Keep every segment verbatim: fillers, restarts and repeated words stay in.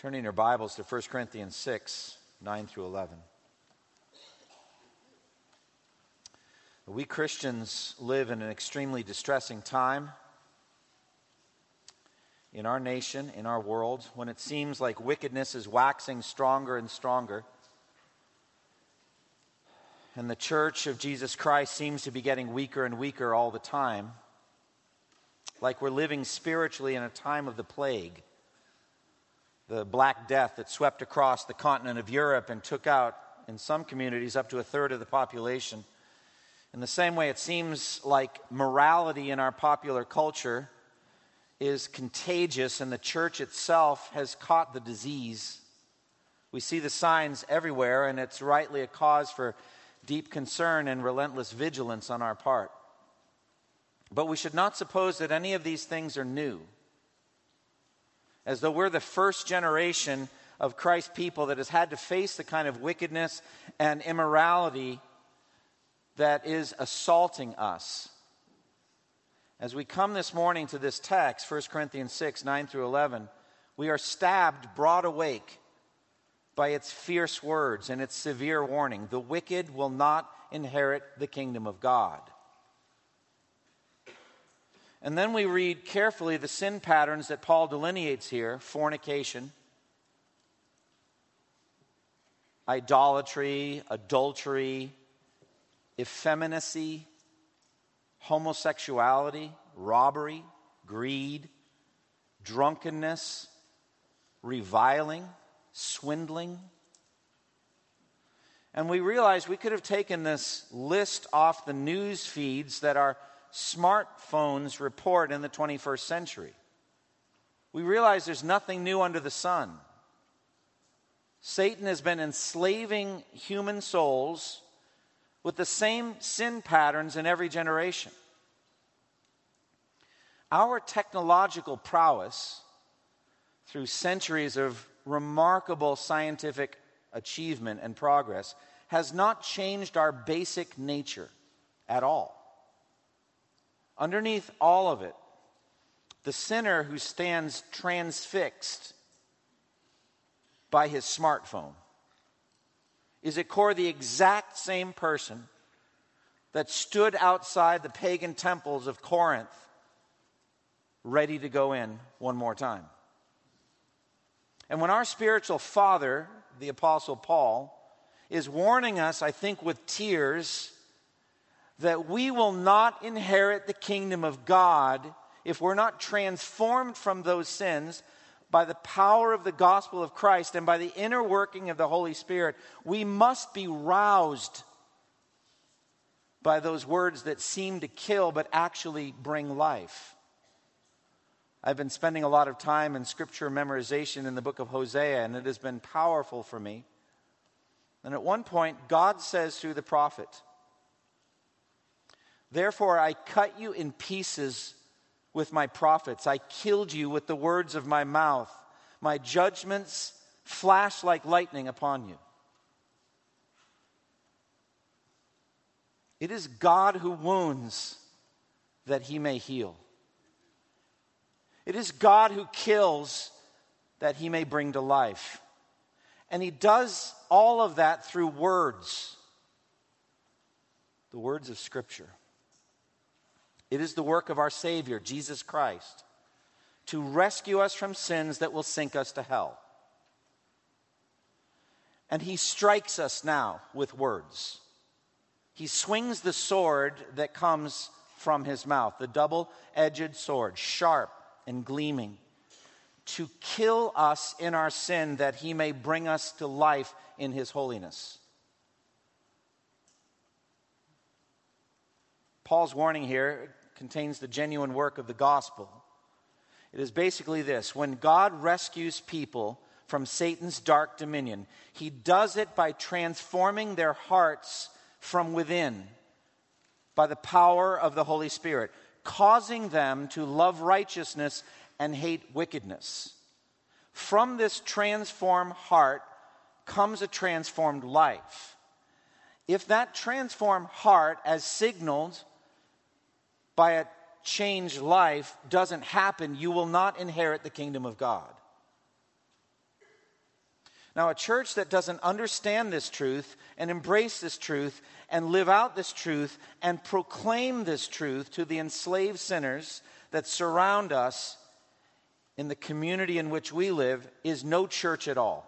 Turning your Bibles to First Corinthians six, nine through eleven. We Christians live in an extremely distressing time in our nation, in our world, when it seems like wickedness is waxing stronger and stronger. And the Church of Jesus Christ seems to be getting weaker and weaker all the time. Like we're living spiritually in a time of the plague. The Black Death that swept across the continent of Europe and took out, in some communities, up to a third of the population. In the same way, it seems like morality in our popular culture is contagious, and the church itself has caught the disease. We see the signs everywhere, and it's rightly a cause for deep concern and relentless vigilance on our part. But we should not suppose that any of these things are new, as though we're the first generation of Christ's people that has had to face the kind of wickedness and immorality that is assaulting us. As we come this morning to this text, First Corinthians six, nine through eleven, we are stabbed broad awake by its fierce words and its severe warning. The wicked will not inherit the kingdom of God. And then we read carefully the sin patterns that Paul delineates here: fornication, idolatry, adultery, effeminacy, homosexuality, robbery, greed, drunkenness, reviling, swindling. And we realize we could have taken this list off the news feeds that our smartphones report in the twenty-first century. We realize there's nothing new under the sun. Satan has been enslaving human souls with the same sin patterns in every generation. Our technological prowess, through centuries of remarkable scientific achievement and progress, has not changed our basic nature at all. Underneath all of it, the sinner who stands transfixed by his smartphone is at core the exact same person that stood outside the pagan temples of Corinth, ready to go in one more time. And when our spiritual father, the Apostle Paul, is warning us, I think with tears, that we will not inherit the kingdom of God if we're not transformed from those sins by the power of the gospel of Christ and by the inner working of the Holy Spirit, we must be roused by those words that seem to kill but actually bring life. I've been spending a lot of time in scripture memorization in the book of Hosea, and it has been powerful for me. And at one point, God says through the prophet, "Therefore I cut you in pieces with my prophets. I killed you with the words of my mouth. My judgments flash like lightning upon you." It is God who wounds that he may heal. It is God who kills that he may bring to life. And he does all of that through words. The words of Scripture. It is the work of our Savior, Jesus Christ, to rescue us from sins that will sink us to hell. And he strikes us now with words. He swings the sword that comes from his mouth, the double-edged sword, sharp and gleaming, to kill us in our sin that he may bring us to life in his holiness. Paul's warning here contains the genuine work of the gospel. It is basically this: when God rescues people from Satan's dark dominion, he does it by transforming their hearts from within by the power of the Holy Spirit, causing them to love righteousness and hate wickedness. From this transformed heart comes a transformed life. If that transformed heart, as signaled by a changed life, doesn't happen, you will not inherit the kingdom of God. Now, a church that doesn't understand this truth and embrace this truth and live out this truth and proclaim this truth to the enslaved sinners that surround us in the community in which we live is no church at all.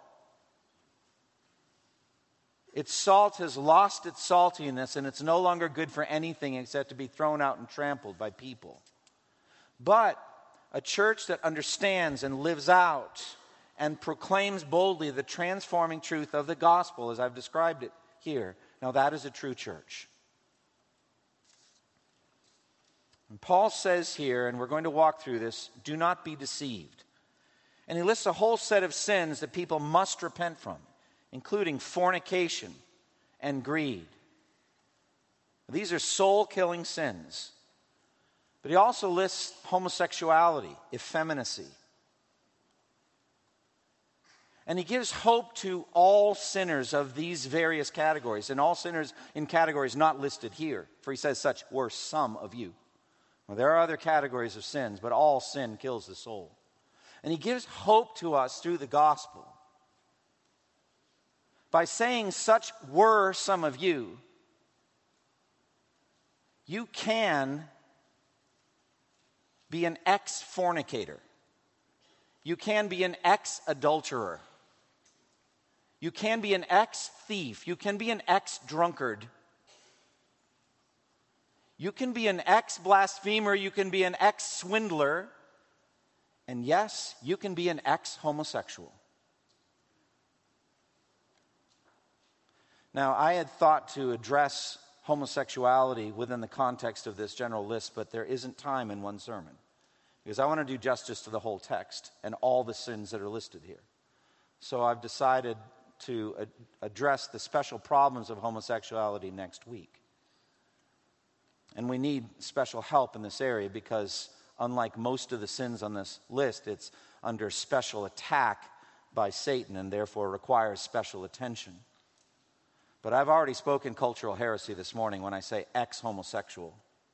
Its salt has lost its saltiness, and it's no longer good for anything except to be thrown out and trampled by people. But a church that understands and lives out and proclaims boldly the transforming truth of the gospel, as I've described it here, now that is a true church. And Paul says here, and we're going to walk through this, do not be deceived. And he lists a whole set of sins that people must repent from, including fornication and greed. These are soul-killing sins. But he also lists homosexuality, effeminacy. And he gives hope to all sinners of these various categories, and all sinners in categories not listed here, for he says such were some of you. Well, there are other categories of sins, but all sin kills the soul. And he gives hope to us through the gospel. By saying such were some of you, you can be an ex-fornicator. You can be an ex-adulterer. You can be an ex-thief. You can be an ex-drunkard. You can be an ex-blasphemer. You can be an ex-swindler. And yes, you can be an ex-homosexual. Now, I had thought to address homosexuality within the context of this general list, but there isn't time in one sermon, because I want to do justice to the whole text and all the sins that are listed here. So I've decided to ad- address the special problems of homosexuality next week. And we need special help in this area because, unlike most of the sins on this list, it's under special attack by Satan and therefore requires special attention. But I've already spoken cultural heresy this morning when I say ex-homosexual.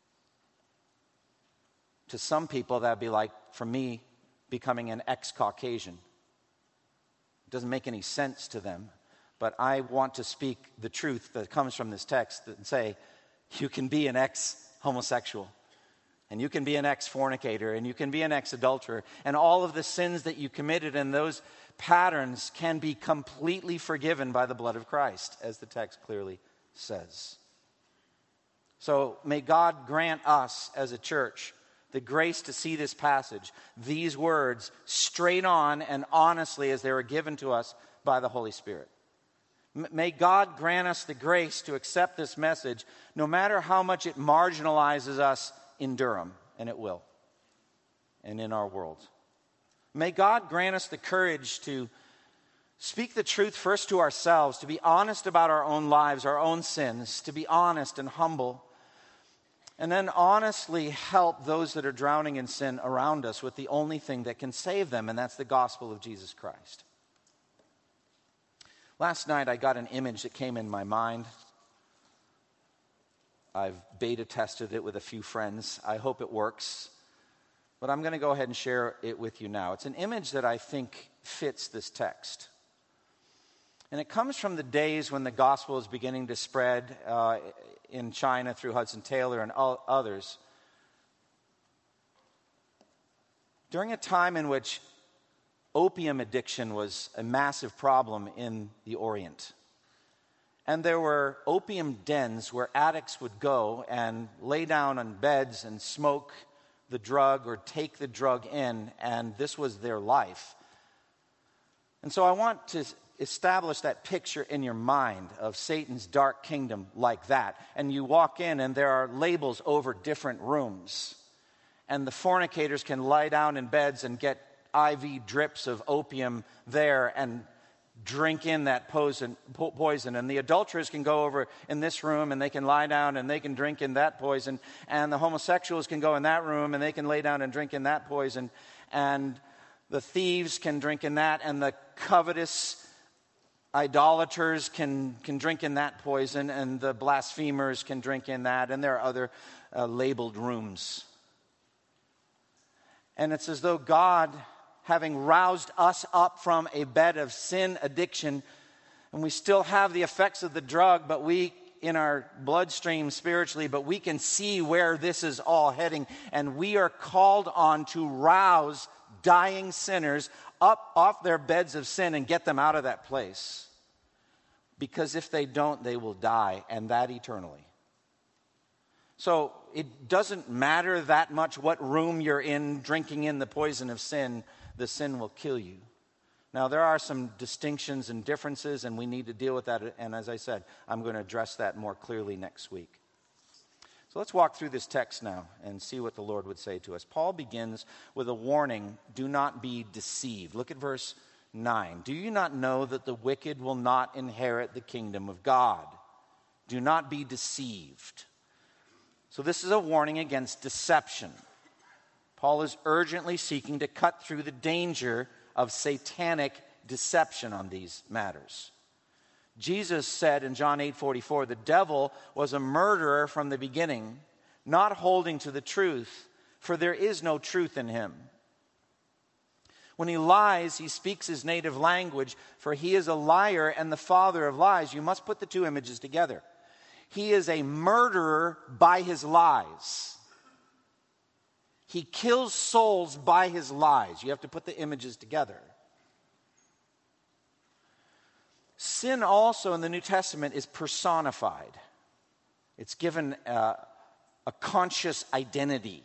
To some people, that'd be like, for me, becoming an ex-Caucasian. It doesn't make any sense to them. But I want to speak the truth that comes from this text and say, you can be an ex-homosexual, and you can be an ex-fornicator, and you can be an ex-adulterer, and all of the sins that you committed and those patterns can be completely forgiven by the blood of Christ, as the text clearly says. So may God grant us as a church the grace to see this passage, these words, straight on and honestly as they were given to us by the Holy Spirit. M- may God grant us the grace to accept this message, no matter how much it marginalizes us in Durham, and it will, and in our world. May God grant us the courage to speak the truth first to ourselves, to be honest about our own lives, our own sins, to be honest and humble, and then honestly help those that are drowning in sin around us with the only thing that can save them, and that's the gospel of Jesus Christ. Last night I got an image that came in my mind. I've beta tested it with a few friends. I hope it works. But I'm going to go ahead and share it with you now. It's an image that I think fits this text. And it comes from the days when the gospel is beginning to spread uh, in China through Hudson Taylor and others. During a time in which opium addiction was a massive problem in the Orient. And there were opium dens where addicts would go and lay down on beds and smoke the drug or take the drug in, and this was their life. And so I want to establish that picture in your mind of Satan's dark kingdom like that. And you walk in and there are labels over different rooms. And the fornicators can lie down in beds and get I V drips of opium there and drink in that poison, poison. And the adulterers can go over in this room and they can lie down and they can drink in that poison. And the homosexuals can go in that room and they can lay down and drink in that poison. And the thieves can drink in that. And the covetous idolaters can, can drink in that poison. And the blasphemers can drink in that. And there are other uh, labeled rooms. And it's as though God having roused us up from a bed of sin addiction, and we still have the effects of the drug, but we in our bloodstream spiritually, but we can see where this is all heading, and we are called on to rouse dying sinners up off their beds of sin and get them out of that place. Because if they don't, they will die, and that eternally. So it doesn't matter that much what room you're in, drinking in the poison of sin, the sin will kill you. Now, there are some distinctions and differences, and we need to deal with that. And as I said, I'm going to address that more clearly next week. So let's walk through this text now and see what the Lord would say to us. Paul begins with a warning, do not be deceived. Look at verse nine. Do you not know that the wicked will not inherit the kingdom of God? Do not be deceived. So this is a warning against deception. Paul is urgently seeking to cut through the danger of satanic deception on these matters. Jesus said in John eight forty-four, the devil was a murderer from the beginning, not holding to the truth, for there is no truth in him. When he lies, he speaks his native language, for he is a liar and the father of lies. You must put the two images together. He is a murderer by his lies. He kills souls by his lies. You have to put the images together. Sin also in the New Testament is personified. It's given a, a conscious identity.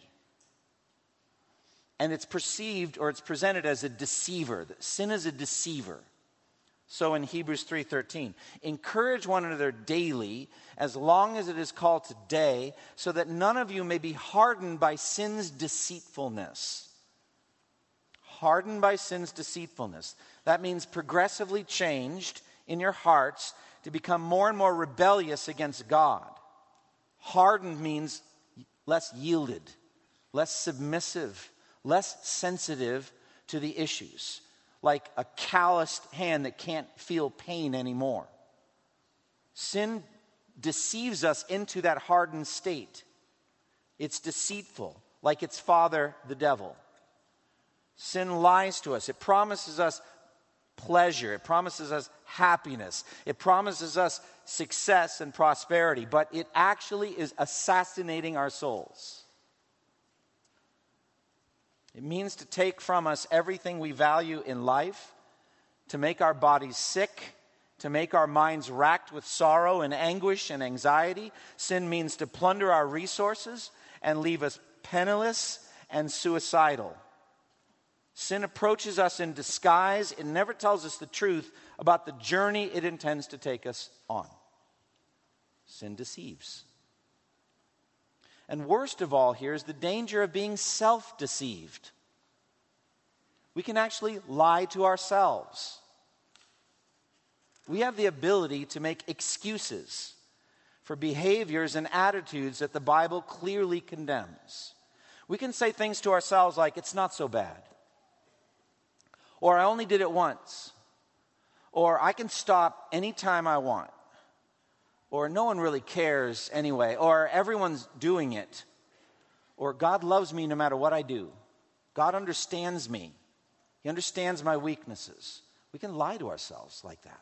And it's perceived or it's presented as a deceiver. Sin is a deceiver. So in Hebrews three thirteen, encourage one another daily as long as it is called today, so that none of you may be hardened by sin's deceitfulness. Hardened by sin's deceitfulness. That means progressively changed in your hearts to become more and more rebellious against God. Hardened means less yielded, less submissive, less sensitive to the issues. Like a calloused hand that can't feel pain anymore. Sin deceives us into that hardened state. It's deceitful, like its father, the devil. Sin lies to us. It promises us pleasure. It promises us happiness. It promises us success and prosperity, but it actually is assassinating our souls. It means to take from us everything we value in life, to make our bodies sick, to make our minds racked with sorrow and anguish and anxiety. Sin means to plunder our resources and leave us penniless and suicidal. Sin approaches us in disguise. It never tells us the truth about the journey it intends to take us on. Sin deceives. And worst of all here is the danger of being self-deceived. We can actually lie to ourselves. We have the ability to make excuses for behaviors and attitudes that the Bible clearly condemns. We can say things to ourselves like, it's not so bad. Or I only did it once. Or I can stop anytime I want. Or no one really cares anyway. Or everyone's doing it. Or God loves me no matter what I do. God understands me. He understands my weaknesses. We can lie to ourselves like that.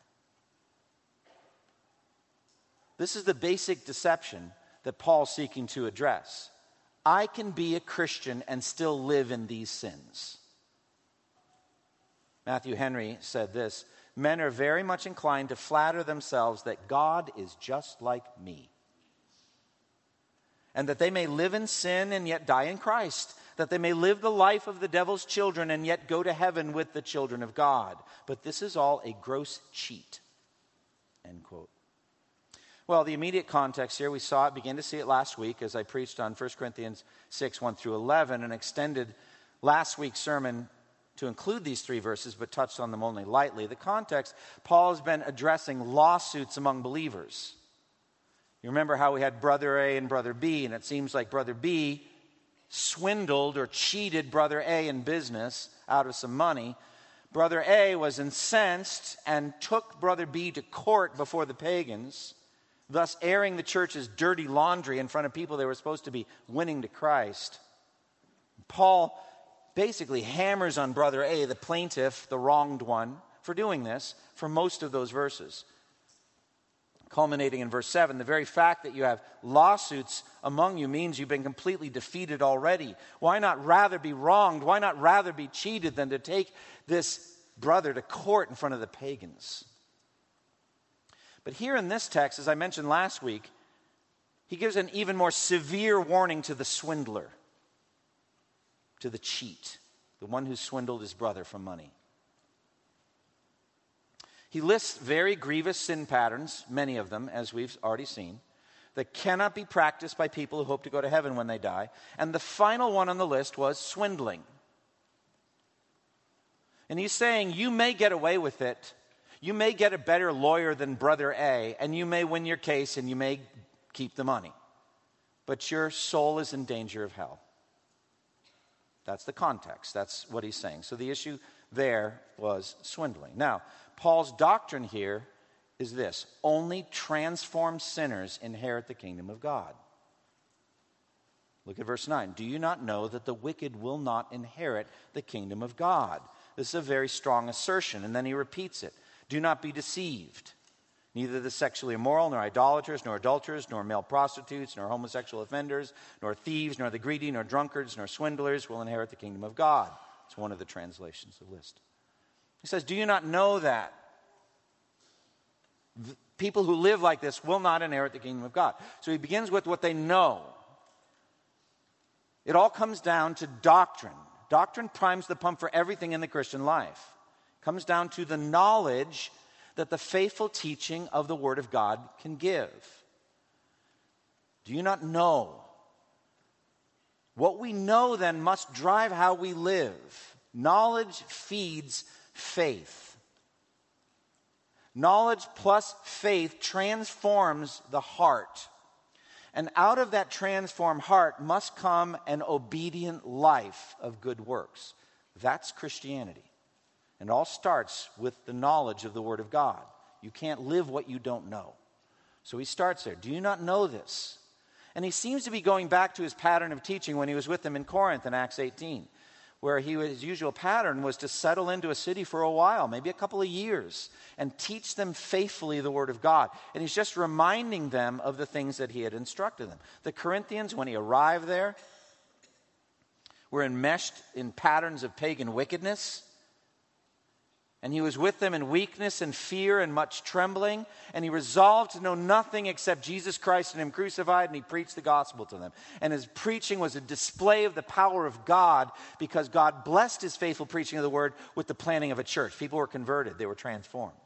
This is the basic deception that Paul's seeking to address. I can be a Christian and still live in these sins. Matthew Henry said this, men are very much inclined to flatter themselves that God is just like me. And that they may live in sin and yet die in Christ. That they may live the life of the devil's children and yet go to heaven with the children of God. But this is all a gross cheat. End quote. Well, the immediate context here, we saw it, began to see it last week as I preached on First Corinthians six, one through eleven, and extended last week's sermon to include these three verses, but touched on them only lightly. The context, Paul has been addressing lawsuits among believers. You remember how we had brother A and brother B, and it seems like brother B swindled or cheated brother A in business out of some money. Brother A was incensed and took brother B to court before the pagans, thus airing the church's dirty laundry in front of people they were supposed to be winning to Christ. Paul basically hammers on brother A, the plaintiff, the wronged one, for doing this for most of those verses. Culminating in verse seven, the very fact that you have lawsuits among you means you've been completely defeated already. Why not rather be wronged? Why not rather be cheated than to take this brother to court in front of the pagans? But here in this text, as I mentioned last week, he gives an even more severe warning to the swindler, to the cheat, the one who swindled his brother for money. He lists very grievous sin patterns, many of them, as we've already seen, that cannot be practiced by people who hope to go to heaven when they die. And the final one on the list was swindling. And he's saying, you may get away with it. You may get a better lawyer than brother A, and you may win your case, and you may keep the money. But your soul is in danger of hell. That's the context. That's what he's saying. So the issue there was swindling. Now, Paul's doctrine here is this: only transformed sinners inherit the kingdom of God. Look at verse nine. Do you not know that the wicked will not inherit the kingdom of God? This is a very strong assertion, and then he repeats it. Do not be deceived. Neither the sexually immoral, nor idolaters, nor adulterers, nor male prostitutes, nor homosexual offenders, nor thieves, nor the greedy, nor drunkards, nor swindlers will inherit the kingdom of God. It's one of the translations of the list. He says, do you not know that people who live like this will not inherit the kingdom of God? So he begins with what they know. It all comes down to doctrine. Doctrine primes the pump for everything in the Christian life. It comes down to the knowledge that the faithful teaching of the Word of God can give. Do you not know? What we know then must drive how we live. Knowledge feeds faith. Knowledge plus faith transforms the heart. And out of that transformed heart must come an obedient life of good works. That's Christianity. And it all starts with the knowledge of the Word of God. You can't live what you don't know. So he starts there. Do you not know this? And he seems to be going back to his pattern of teaching when he was with them in Corinth in Acts eighteen, where he, his usual pattern was to settle into a city for a while, maybe a couple of years, and teach them faithfully the Word of God. And he's just reminding them of the things that he had instructed them. The Corinthians, when he arrived there, were enmeshed in patterns of pagan wickedness. And he was with them in weakness and fear and much trembling. And he resolved to know nothing except Jesus Christ and him crucified. And he preached the gospel to them. And his preaching was a display of the power of God, because God blessed his faithful preaching of the word with the planting of a church. People were converted. They were transformed.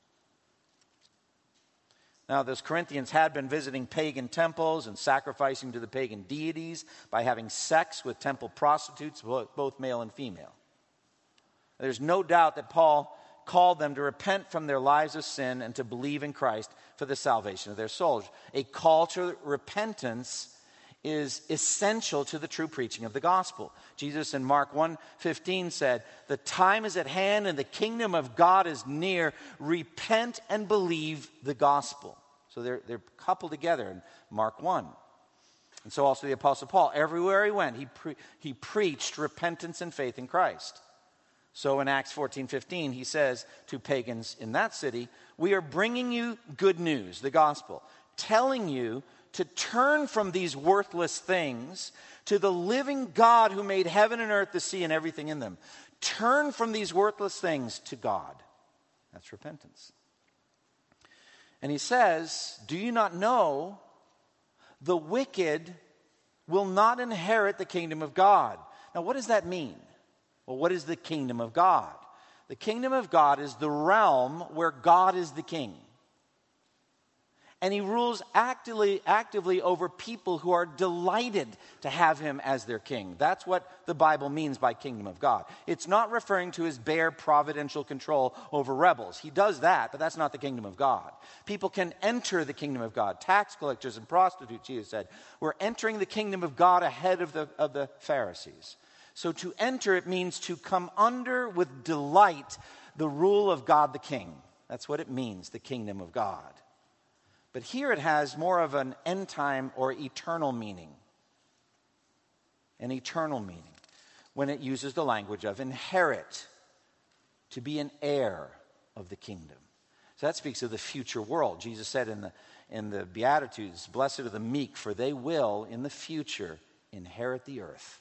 Now, those Corinthians had been visiting pagan temples and sacrificing to the pagan deities by having sex with temple prostitutes, both male and female. There's no doubt that Paul called them to repent from their lives of sin and to believe in Christ for the salvation of their souls. A call to repentance is essential to the true preaching of the gospel. Jesus in Mark one fifteen said, the time is at hand and the kingdom of God is near. Repent and believe the gospel. So they're, they're coupled together in Mark one. And so also the Apostle Paul, everywhere he went, he, pre- he preached repentance and faith in Christ. So in Acts fourteen fifteen, he says to pagans in that city, we are bringing you good news, the gospel, telling you to turn from these worthless things to the living God who made heaven and earth, the sea, and everything in them. Turn from these worthless things to God. That's repentance. And he says, do you not know the wicked will not inherit the kingdom of God? Now, what does that mean? Well, what is the kingdom of God? The kingdom of God is the realm where God is the king. And he rules actively, actively over people who are delighted to have him as their king. That's what the Bible means by kingdom of God. It's not referring to his bare providential control over rebels. He does that, but that's not the kingdom of God. People can enter the kingdom of God. Tax collectors and prostitutes, Jesus said, we're entering the kingdom of God ahead of the, of the Pharisees. So to enter, it means to come under with delight the rule of God the King. That's what it means, the kingdom of God. But here it has more of an end time or eternal meaning. An eternal meaning. when it uses the language of inherit, to be an heir of the kingdom. So that speaks of the future world. Jesus said in the, in the Beatitudes, blessed are the meek, for they will, in the future, inherit the earth.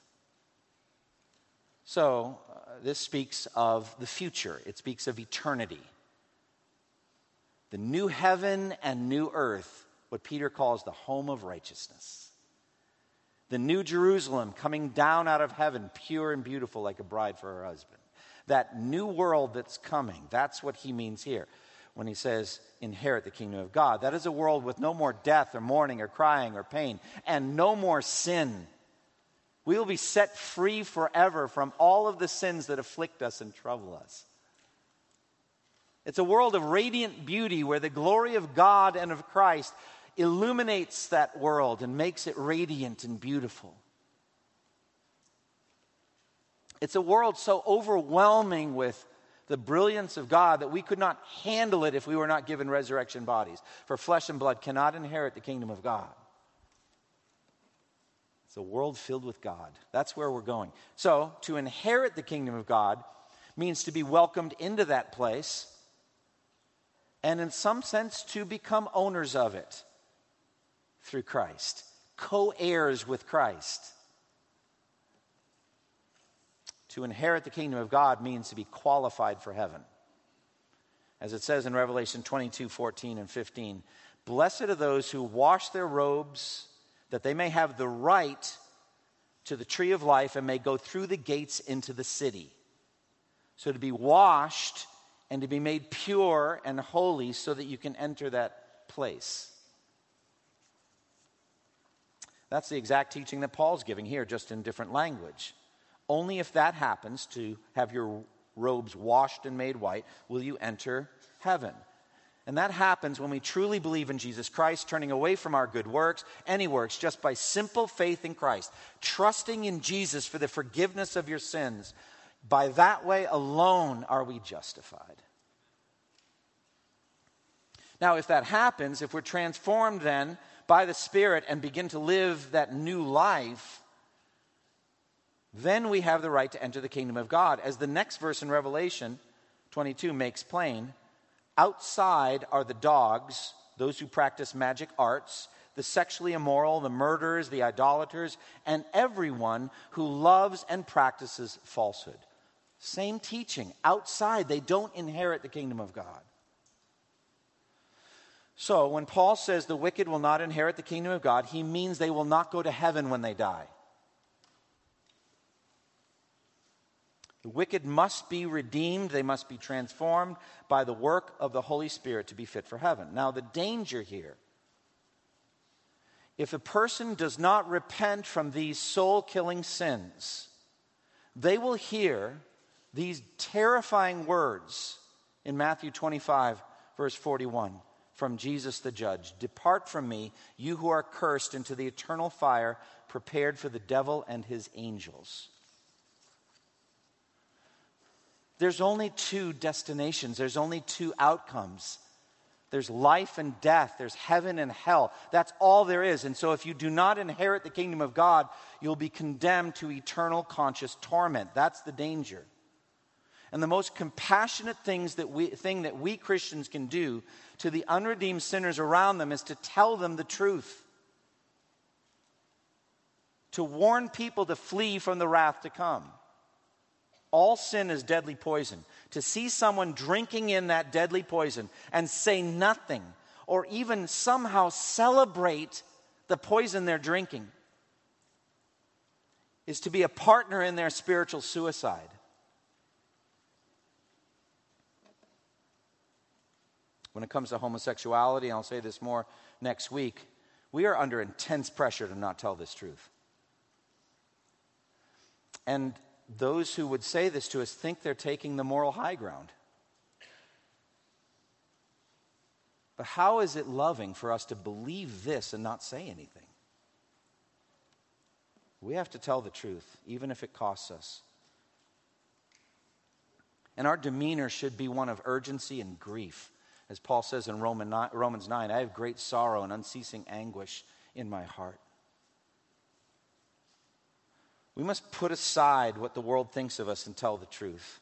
So uh, this speaks of the future. It speaks of eternity. The new heaven and new earth, what Peter calls the home of righteousness. The new Jerusalem coming down out of heaven, pure and beautiful like a bride for her husband. That new world that's coming, that's what he means here when he says, inherit the kingdom of God. That is a world with no more death or mourning or crying or pain, and no more sin. We will be set free forever from all of the sins that afflict us and trouble us. It's a world of radiant beauty where the glory of God and of Christ illuminates that world and makes it radiant and beautiful. It's a world so overwhelming with the brilliance of God that we could not handle it if we were not given resurrection bodies. For flesh and blood cannot inherit the kingdom of God. It's a world filled with God. That's where we're going. So, to inherit the kingdom of God means to be welcomed into that place and in some sense to become owners of it through Christ. Co-heirs with Christ. To inherit the kingdom of God means to be qualified for heaven. As it says in Revelation twenty-two, fourteen and fifteen, blessed are those who wash their robes, that they may have the right to the tree of life and may go through the gates into the city. So to be washed and to be made pure and holy so that you can enter that place. That's the exact teaching that Paul's giving here, just in different language. Only if that happens, to have your robes washed and made white, will you enter heaven. And that happens when we truly believe in Jesus Christ, turning away from our good works, any works, just by simple faith in Christ, trusting in Jesus for the forgiveness of your sins. By that way alone are we justified. Now, if that happens, if we're transformed then by the Spirit and begin to live that new life, then we have the right to enter the kingdom of God. As the next verse in Revelation twenty-two makes plain, outside are the dogs, those who practice magic arts, the sexually immoral, the murderers, the idolaters, and everyone who loves and practices falsehood. Same teaching. Outside, they don't inherit the kingdom of God. So, when Paul says the wicked will not inherit the kingdom of God, he means they will not go to heaven when they die. The wicked must be redeemed. They must be transformed by the work of the Holy Spirit to be fit for heaven. Now, the danger here, if a person does not repent from these soul-killing sins, they will hear these terrifying words in Matthew twenty-five, verse forty-one, from Jesus the judge. Depart from me, you who are cursed, into the eternal fire prepared for the devil and his angels. There's only two destinations. There's only two outcomes. There's life and death. There's heaven and hell. That's all there is. And so if you do not inherit the kingdom of God, you'll be condemned to eternal conscious torment. That's the danger. And the most compassionate things that we, thing that we Christians can do to the unredeemed sinners around them is to tell them the truth. To warn people to flee from the wrath to come. All sin is deadly poison. To see someone drinking in that deadly poison and say nothing, or even somehow celebrate the poison they're drinking, is to be a partner in their spiritual suicide. When it comes to homosexuality, and I'll say this more next week, we are under intense pressure to not tell this truth. And those who would say this to us think they're taking the moral high ground. But how is it loving for us to believe this and not say anything? We have to tell the truth, even if it costs us. And our demeanor should be one of urgency and grief. As Paul says in Romans nine, I have great sorrow and unceasing anguish in my heart. We must put aside what the world thinks of us and tell the truth.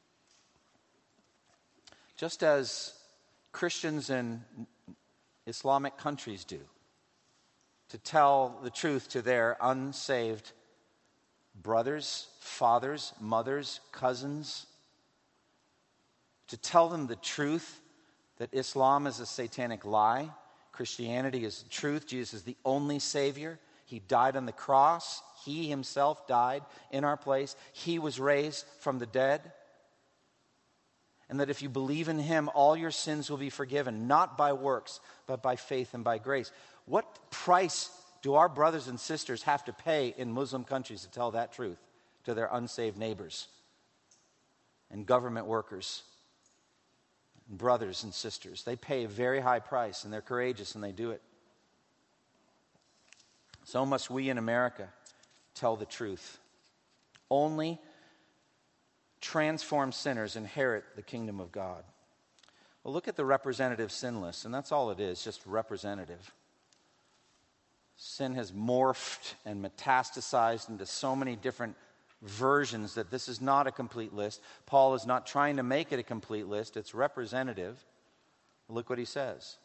Just as Christians in Islamic countries do, to tell the truth to their unsaved brothers, fathers, mothers, cousins, to tell them the truth that Islam is a satanic lie, Christianity is the truth, Jesus is the only Savior. He died on the cross. He himself died in our place. He was raised from the dead. And that if you believe in him, all your sins will be forgiven, not by works, but by faith and by grace. What price do our brothers and sisters have to pay in Muslim countries to tell that truth to their unsaved neighbors and government workers and brothers and sisters? They pay a very high price, and they're courageous, and they do it. So must we in America tell the truth. Only transformed sinners inherit the kingdom of God. Well, look at the representative sin list, and that's all it is, just representative. Sin has morphed and metastasized into so many different versions that this is not a complete list. Paul is not trying to make it a complete list. It's representative. Look what he says.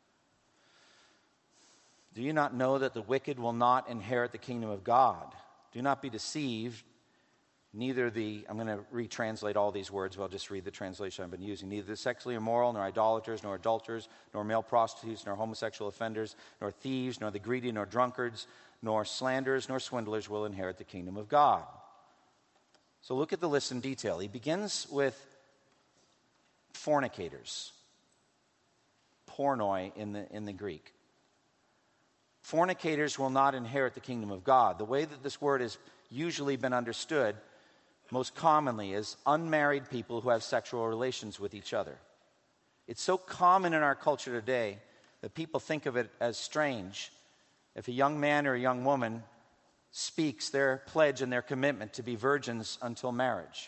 Do you not know that the wicked will not inherit the kingdom of God? Do not be deceived. Neither the, I'm going to retranslate all these words, but I'll just read the translation I've been using. Neither the sexually immoral, nor idolaters, nor adulterers, nor male prostitutes, nor homosexual offenders, nor thieves, nor the greedy, nor drunkards, nor slanderers, nor swindlers will inherit the kingdom of God. So look at the list in detail. He begins with fornicators. Pornoi in the, in the Greek. Fornicators will not inherit the kingdom of God. The way that this word has usually been understood most commonly is unmarried people who have sexual relations with each other. It's so common in our culture today that people think of it as strange if a young man or a young woman speaks their pledge and their commitment to be virgins until marriage.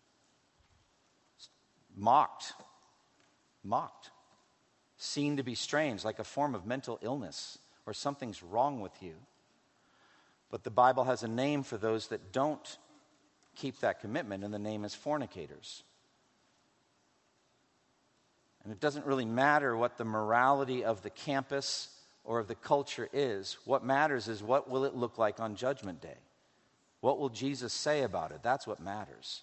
Mocked. Mocked. Seen to be strange, like a form of mental illness, or something's wrong with you. But the Bible has a name for those that don't keep that commitment, and the name is fornicators. And it doesn't really matter what the morality of the campus or of the culture is. What matters is what will it look like on Judgment Day? What will Jesus say about it? That's what matters.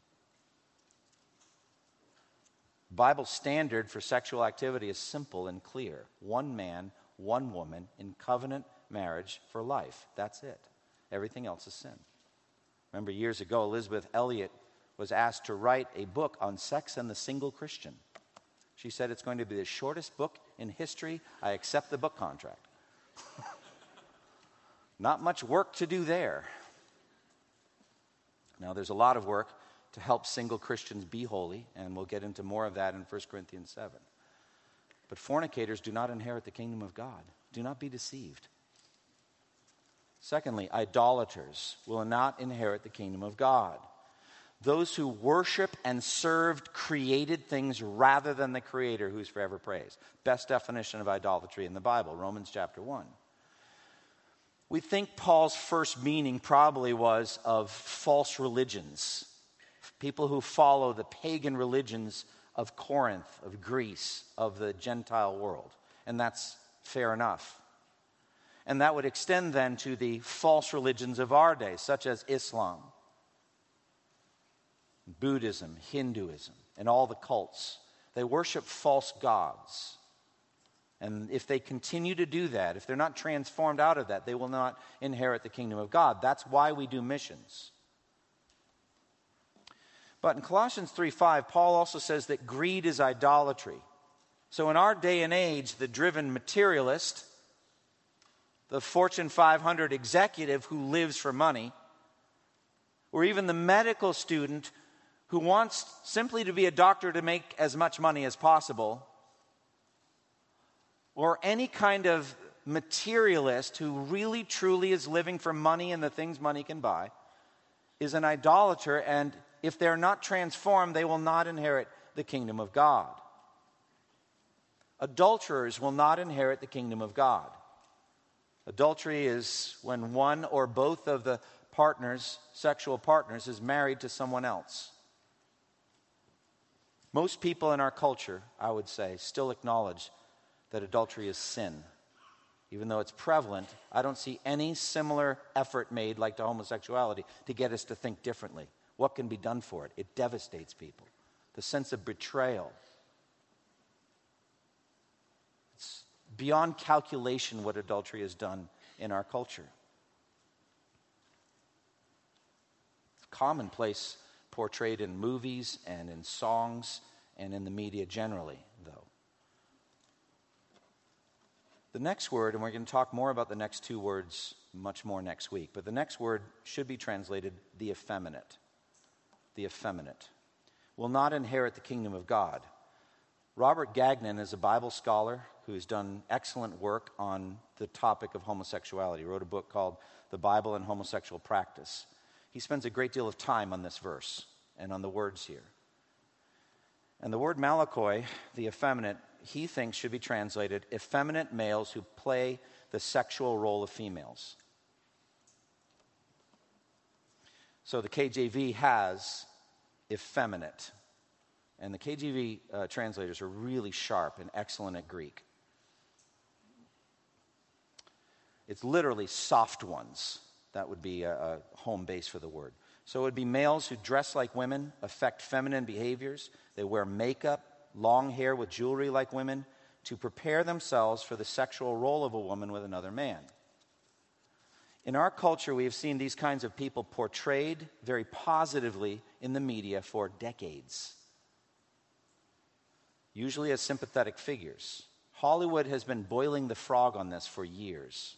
Bible standard for sexual activity is simple and clear. One man, one woman in covenant marriage for life. That's it. Everything else is sin. Remember years ago, Elizabeth Elliot was asked to write a book on sex and the single Christian. She said, it's going to be the shortest book in history. I accept the book contract. Not much work to do there. Now, there's a lot of work to help single Christians be holy, and we'll get into more of that in First Corinthians seven. But fornicators do not inherit the kingdom of God. Do not be deceived. Secondly, idolaters will not inherit the kingdom of God. Those who worship and served created things rather than the Creator who's forever praised. Best definition of idolatry in the Bible, Romans chapter one. We think Paul's first meaning probably was of false religions. People who follow the pagan religions of Corinth, of Greece, of the Gentile world. And that's fair enough. And that would extend then to the false religions of our day, such as Islam, Buddhism, Hinduism, and all the cults. They worship false gods. And if they continue to do that, if they're not transformed out of that, they will not inherit the kingdom of God. That's why we do missions. But in Colossians three five, Paul also says that greed is idolatry. So in our day and age, the driven materialist, the Fortune five hundred executive who lives for money, or even the medical student who wants simply to be a doctor to make as much money as possible, or any kind of materialist who really truly is living for money and the things money can buy, is an idolater, and if they're not transformed, they will not inherit the kingdom of God. Adulterers will not inherit the kingdom of God. Adultery is when one or both of the partners, sexual partners, is married to someone else. Most people in our culture, I would say, still acknowledge that adultery is sin. Even though it's prevalent, I don't see any similar effort made like to homosexuality to get us to think differently. What can be done for it? It devastates people. The sense of betrayal. It's beyond calculation what adultery has done in our culture. It's commonplace, portrayed in movies and in songs and in the media generally, though. The next word, and we're going to talk more about the next two words much more next week, but the next word should be translated the effeminate. The effeminate will not inherit the kingdom of God. Robert Gagnon is a Bible scholar who's done excellent work on the topic of homosexuality. He wrote a book called The Bible and Homosexual Practice. He spends a great deal of time on this verse and on the words here. And the word malakoi, the effeminate, he thinks should be translated effeminate males who play the sexual role of females. So the K J V has effeminate. And the K J V uh, translators are really sharp and excellent at Greek. It's literally soft ones. That would be a, a home base for the word. So it would be males who dress like women, affect feminine behaviors. They wear makeup, long hair with jewelry like women, to prepare themselves for the sexual role of a woman with another man. In our culture, we have seen these kinds of people portrayed very positively in the media for decades, usually as sympathetic figures. Hollywood has been boiling the frog on this for years,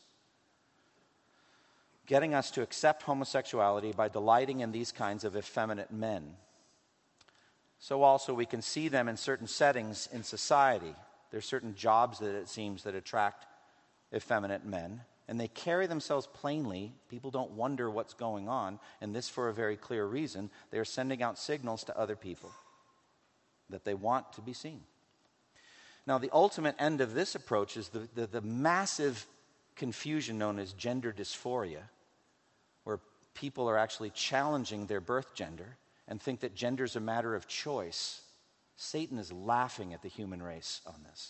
getting us to accept homosexuality by delighting in these kinds of effeminate men. So also we can see them in certain settings in society. There's certain jobs that it seems that attract effeminate men, and they carry themselves plainly. People don't wonder what's going on, and this for a very clear reason. They are sending out signals to other people that they want to be seen. Now, the ultimate end of this approach is the, the, the massive confusion known as gender dysphoria, where people are actually challenging their birth gender and think that gender is a matter of choice. Satan is laughing at the human race on this.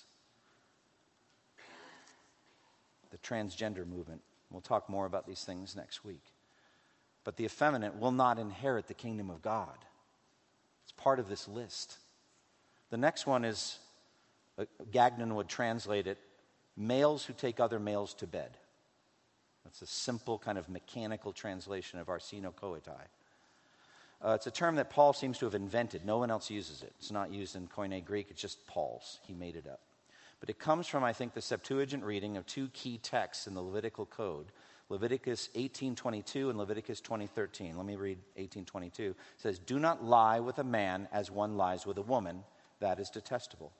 The transgender movement. We'll talk more about these things next week. But the effeminate will not inherit the kingdom of God. It's part of this list. The next one is, uh, Gagnon would translate it, males who take other males to bed. That's a simple kind of mechanical translation of arsino koitai. Uh, it's a term that Paul seems to have invented. No one else uses it. It's not used in Koine Greek. It's just Paul's. He made it up. But it comes from, I think, the Septuagint reading of two key texts in the Levitical Code, Leviticus eighteen twenty-two and Leviticus twenty thirteen. Let me read eighteen twenty-two. It says, "Do not lie with a man as one lies with a woman. That is detestable."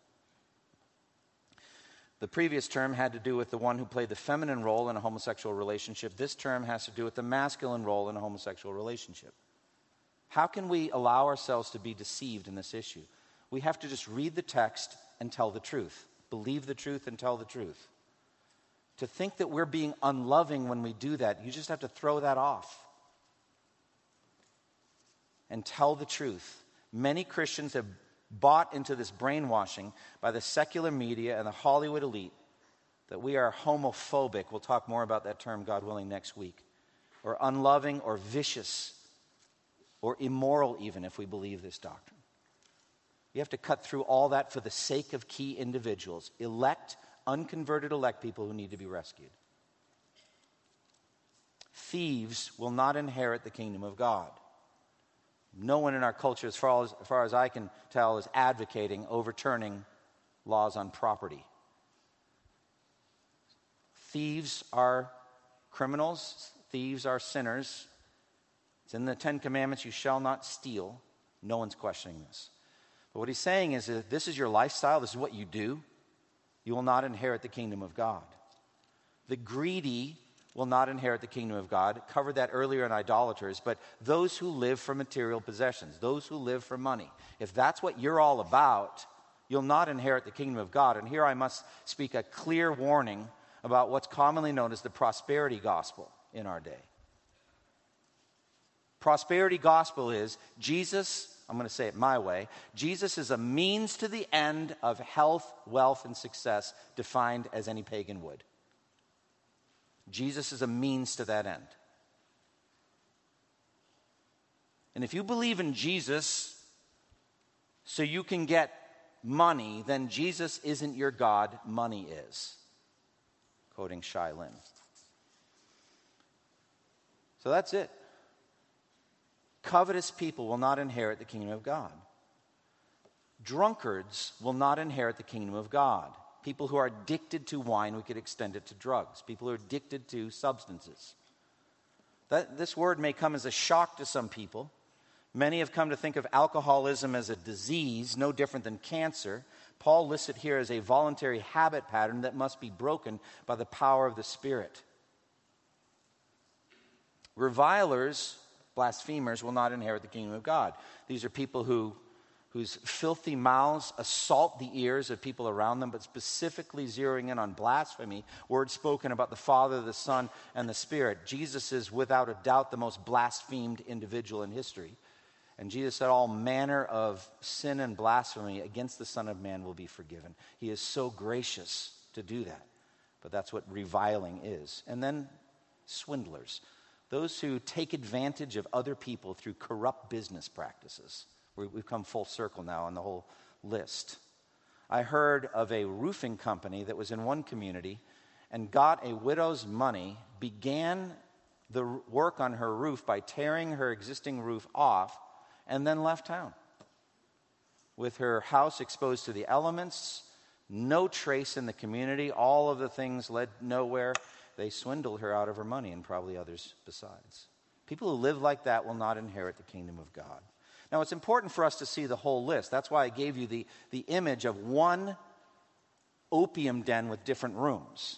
The previous term had to do with the one who played the feminine role in a homosexual relationship. This term has to do with the masculine role in a homosexual relationship. How can we allow ourselves to be deceived in this issue? We have to just read the text and tell the truth. Believe the truth and tell the truth. To think that we're being unloving when we do that, you just have to throw that off and tell the truth. Many Christians have bought into this brainwashing by the secular media and the Hollywood elite that we are homophobic. We'll talk more about that term, God willing, next week. Or unloving or vicious or immoral even, if we believe this doctrine. You have to cut through all that for the sake of key individuals, elect, unconverted elect people who need to be rescued. Thieves will not inherit the kingdom of God. No one in our culture, as far as, as far as I can tell, is advocating overturning laws on property. Thieves are criminals. Thieves are sinners. It's in the Ten Commandments, you shall not steal. No one's questioning this. But what he's saying is that this is your lifestyle, this is what you do, you will not inherit the kingdom of God. The greedy will not inherit the kingdom of God. Covered that earlier in idolaters, but those who live for material possessions, those who live for money, if that's what you're all about, you'll not inherit the kingdom of God. And here I must speak a clear warning about what's commonly known as the prosperity gospel in our day. prosperity gospel is Jesus, I'm going to say it my way, Jesus is a means to the end of health, wealth, and success defined as any pagan would. Jesus is a means to that end. And if you believe in Jesus so you can get money, then Jesus isn't your God, money is. Quoting Shai Lin. So that's it. Covetous people will not inherit the kingdom of God. Drunkards will not inherit the kingdom of God. People who are addicted to wine, we could extend it to drugs. People who are addicted to substances. That, this word may come as a shock to some people. Many have come to think of alcoholism as a disease, no different than cancer. Paul lists it here as a voluntary habit pattern that must be broken by the power of the Spirit. Revilers, blasphemers, will not inherit the kingdom of God. These are people who, whose filthy mouths assault the ears of people around them, but specifically zeroing in on blasphemy, words spoken about the Father, the Son, and the Spirit. Jesus is without a doubt the most blasphemed individual in history. And Jesus said all manner of sin and blasphemy against the Son of Man will be forgiven. He is so gracious to do that. But that's what reviling is. And then swindlers. Those who take advantage of other people through corrupt business practices. We've come full circle now on the whole list. I heard of a roofing company that was in one community and got a widow's money, began the work on her roof by tearing her existing roof off, and then left town. With her house exposed to the elements, no trace in the community, all of the things led nowhere. They swindled her out of her money, and probably others besides. People who live like that will not inherit the kingdom of God. Now, it's important for us to see the whole list. That's why I gave you the, the image of one opium den with different rooms.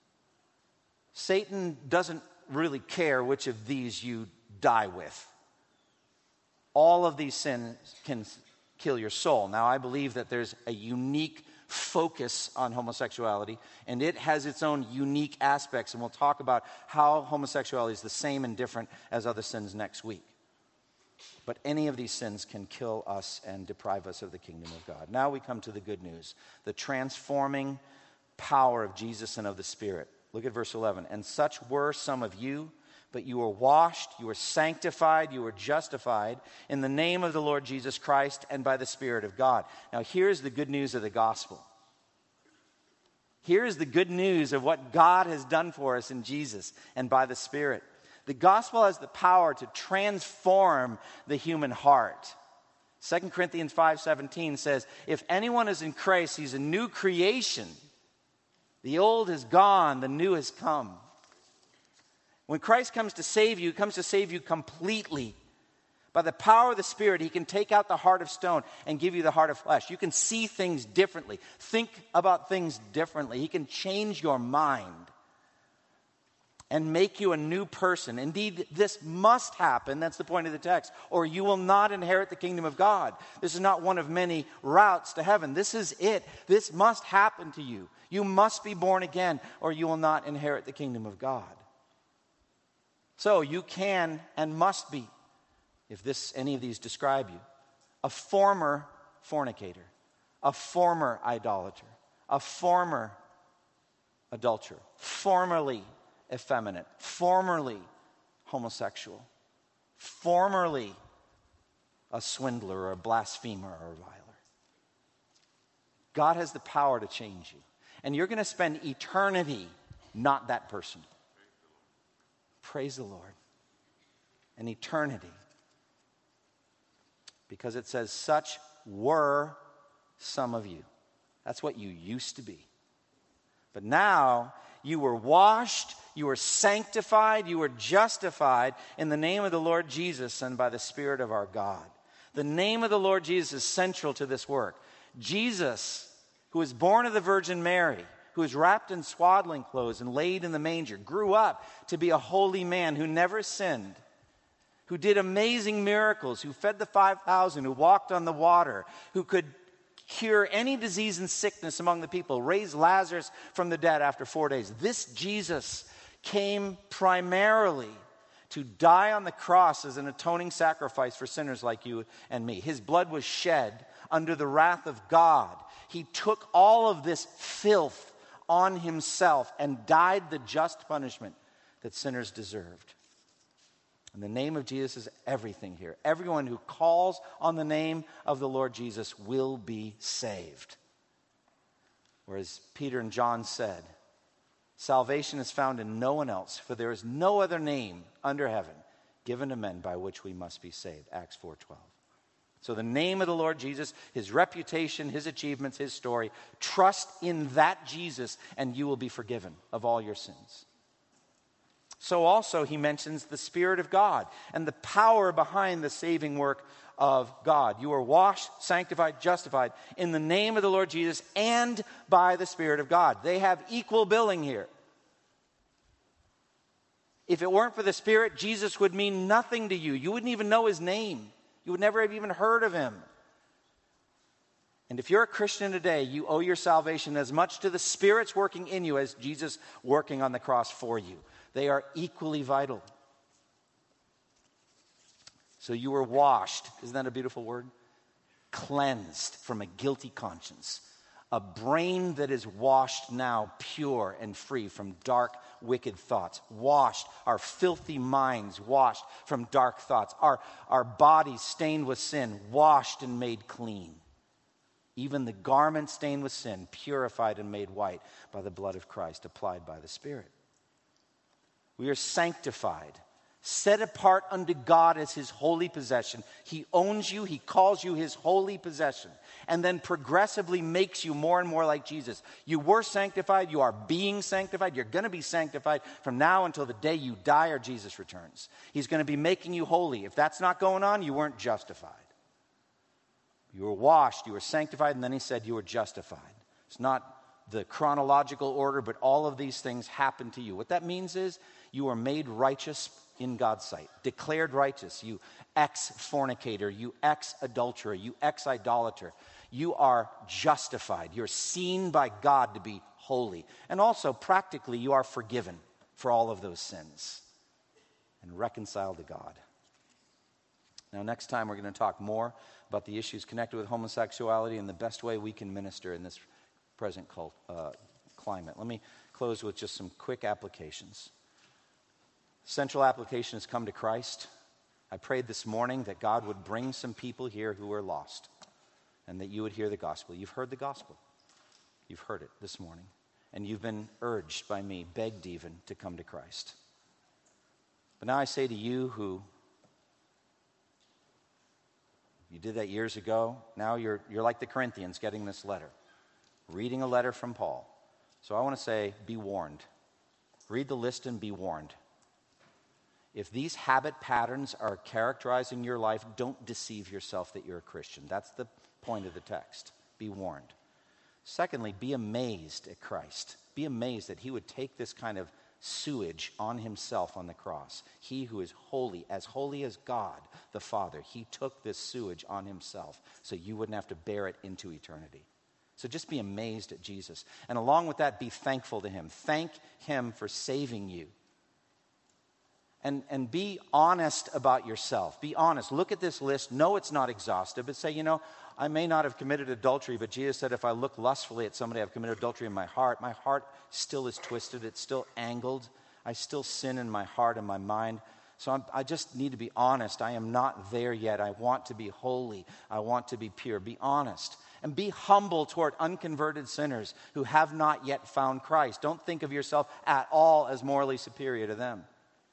Satan doesn't really care which of these you die with. All of these sins can kill your soul. Now, I believe that there's a unique focus on homosexuality, and it has its own unique aspects, and we'll talk about how homosexuality is the same and different as other sins next week. But any of these sins can kill us and deprive us of the kingdom of God. Now we come to the good news, the transforming power of Jesus and of the Spirit. Look at verse eleven. And such were some of you, but you were washed, you were sanctified, you were justified in the name of the Lord Jesus Christ and by the Spirit of God. Now here's the good news of the gospel. Here's the good news of what God has done for us in Jesus and by the Spirit. The gospel has the power to transform the human heart. Second Corinthians five seventeen says, if anyone is in Christ, he's a new creation. The old is gone, the new has come. When Christ comes to save you, he comes to save you completely. By the power of the Spirit, he can take out the heart of stone and give you the heart of flesh. You can see things differently. Think about things differently. He can change your mind and make you a new person. Indeed, this must happen. That's the point of the text. Or you will not inherit the kingdom of God. This is not one of many routes to heaven. This is it. This must happen to you. You must be born again, or you will not inherit the kingdom of God. So you can and must be, if this any of these describe you, a former fornicator, a former idolater, a former adulterer, formerly effeminate, formerly homosexual, formerly a swindler or a blasphemer or a reviler. God has the power to change you. And you're going to spend eternity not that person. Praise the Lord. An eternity. Because it says, such were some of you. That's what you used to be. But now you were washed, you were sanctified, you were justified in the name of the Lord Jesus and by the Spirit of our God. The name of the Lord Jesus is central to this work. Jesus, who was born of the Virgin Mary, who was wrapped in swaddling clothes and laid in the manger, grew up to be a holy man who never sinned, who did amazing miracles, who fed the five thousand, who walked on the water, who could cure any disease and sickness among the people, raise Lazarus from the dead after four days. This Jesus came primarily to die on the cross as an atoning sacrifice for sinners like you and me. His blood was shed under the wrath of God. He took all of this filth on himself and died the just punishment that sinners deserved. And the name of Jesus is everything here. Everyone who calls on the name of the Lord Jesus will be saved. Whereas Peter and John said, salvation is found in no one else, for there is no other name under heaven given to men by which we must be saved. Acts four twelve. So the name of the Lord Jesus, his reputation, his achievements, his story, trust in that Jesus and you will be forgiven of all your sins. So also he mentions the Spirit of God and the power behind the saving work of God. You are washed, sanctified, justified in the name of the Lord Jesus and by the Spirit of God. They have equal billing here. If it weren't for the Spirit, Jesus would mean nothing to you. You wouldn't even know his name. You would never have even heard of him. And if you're a Christian today, you owe your salvation as much to the Spirit's working in you as Jesus working on the cross for you. They are equally vital. So you were washed. Isn't that a beautiful word? Cleansed from a guilty conscience. A brain that is washed now, pure and free from dark, wicked thoughts. Washed. Our filthy minds washed from dark thoughts. Our, our bodies stained with sin, washed and made clean. Even the garment stained with sin, purified and made white by the blood of Christ, applied by the Spirit. We are sanctified, set apart unto God as his holy possession. He owns you, he calls you his holy possession, and then progressively makes you more and more like Jesus. You were sanctified, you are being sanctified, you're going to be sanctified from now until the day you die or Jesus returns. He's going to be making you holy. If that's not going on, you weren't justified. You were washed, you were sanctified, and then he said you were justified. It's not the chronological order, but all of these things happen to you. What that means is you are made righteous in God's sight, declared righteous. You ex-fornicator, you ex-adulterer, you ex-idolater. You are justified. You're seen by God to be holy. And also, practically, you are forgiven for all of those sins and reconciled to God. Now, next time we're going to talk more about the issues connected with homosexuality and the best way we can minister in this present cult, uh, climate. Let me close with just some quick applications. Central application has come to Christ. I prayed this morning that God would bring some people here who are lost and that you would hear the gospel. You've heard the gospel. You've heard it this morning. And you've been urged by me, begged even, to come to Christ. But now I say to you who, you did that years ago, now you're, you're like the Corinthians getting this letter, reading a letter from Paul. So I want to say, be warned. Read the list and be warned. If these habit patterns are characterizing your life, don't deceive yourself that you're a Christian. That's the point of the text. Be warned. Secondly, be amazed at Christ. Be amazed that he would take this kind of sewage on himself on the cross. He who is holy, as holy as God the Father, he took this sewage on himself so you wouldn't have to bear it into eternity. So just be amazed at Jesus. And along with that, be thankful to him. Thank him for saving you. And, and be honest about yourself. Be honest. Look at this list. No, it's not exhaustive, but say, you know, I may not have committed adultery, but Jesus said if I look lustfully at somebody, I've committed adultery in my heart. My heart still is twisted. It's still angled. I still sin in my heart and my mind. So I'm, I just need to be honest. I am not there yet. I want to be holy. I want to be pure. Be honest. And be humble toward unconverted sinners who have not yet found Christ. Don't think of yourself at all as morally superior to them.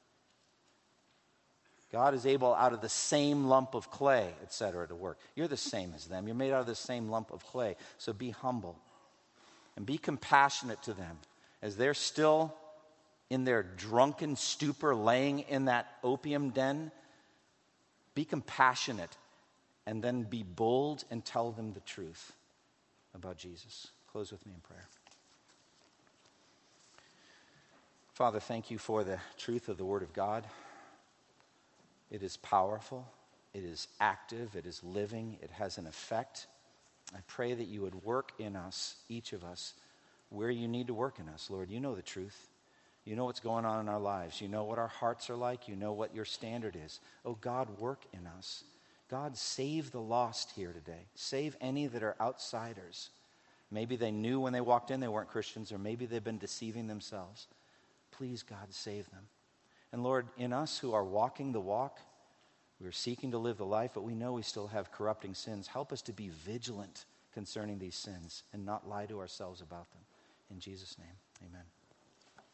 God is able out of the same lump of clay, et cetera, to work. You're the same as them. You're made out of the same lump of clay. So be humble and be compassionate to them as they're still in their drunken stupor laying in that opium den. Be compassionate and then be bold and tell them the truth about Jesus. Close with me in prayer. Father, thank you for the truth of the Word of God. It is powerful, it is active, it is living, it has an effect. I pray that you would work in us, each of us, where you need to work in us. Lord, you know the truth. You know what's going on in our lives. You know what our hearts are like. You know what your standard is. Oh, God, work in us. God, save the lost here today. Save any that are outsiders. Maybe they knew when they walked in they weren't Christians, or maybe they've been deceiving themselves. Please, God, save them. And Lord, in us who are walking the walk, we're seeking to live the life, but we know we still have corrupting sins. Help us to be vigilant concerning these sins and not lie to ourselves about them. In Jesus' name, amen.